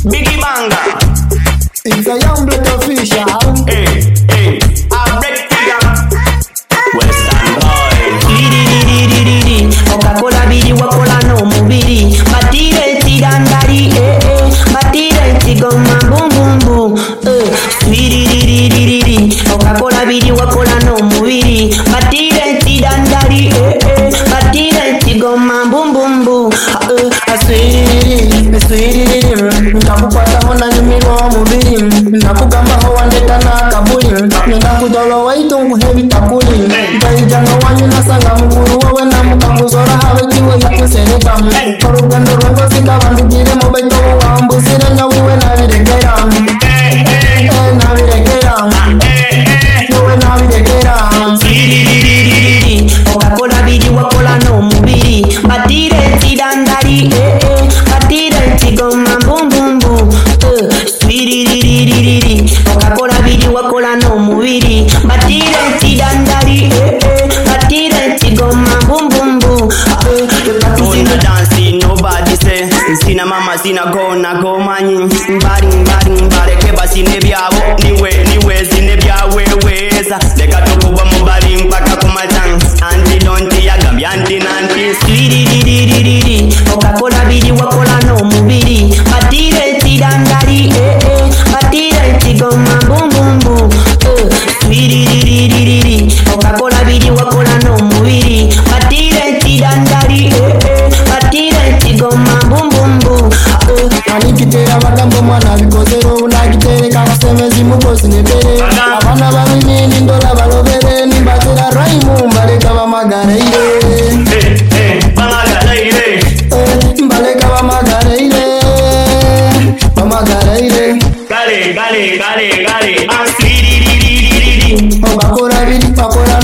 Biggie Banga. It's a young black official. Hey, hey, I break figure. Western boy. Coca-Cola biri wakola no mubiri. Batire tirandari batire tigoma boom boom boom. Coca-Cola biri wakola no mubiri. Batire tirandari batire tigoma boom boom boom. Sweetie, nakupata hona nyumirwa mubiri. Nakugamba ho wandeta na kabuli. Nakudolo waitungu heavy takuli. Kaijanga wanyu nasanga mkuru wewe na mukanguzora hawe kiwe yakusereka. Korugando rwengo sika bandugire mubeto wambusire nyawiwe naviregera. Naviregera. Nyawe naviregera. Coca-Cola biri wakola no mubiri. Batire tirandari batire tigoma boom boom boom. Coca-Cola biri wakola no mubiri. Batire tirandari batire tigoma boom boom boom. Gonna dance, nobody say. Sina mama, sina go manyi. Mbari, keba sine byabo. Niwe sine byawe weza. Leka tukuwa mubari mpaka kumatang. Anti donti ya gambi, anti nanti. Coca-Cola biri wakola no mubiri. Batire tirandari batire tigoma boom boom boom. Coca-Cola biri wakola no mubiri. Batire tirandari batire tigoma boom boom boom. Anikitera magambo mwana bikozero. Unagitereka kusemezi mukozi nebere. Abana babinini ndola balobere. Nimbatera raimu mbaleka bamagareire. Mbaleka bamagareire. Bamagareire. Gale. Bakora biri, bakora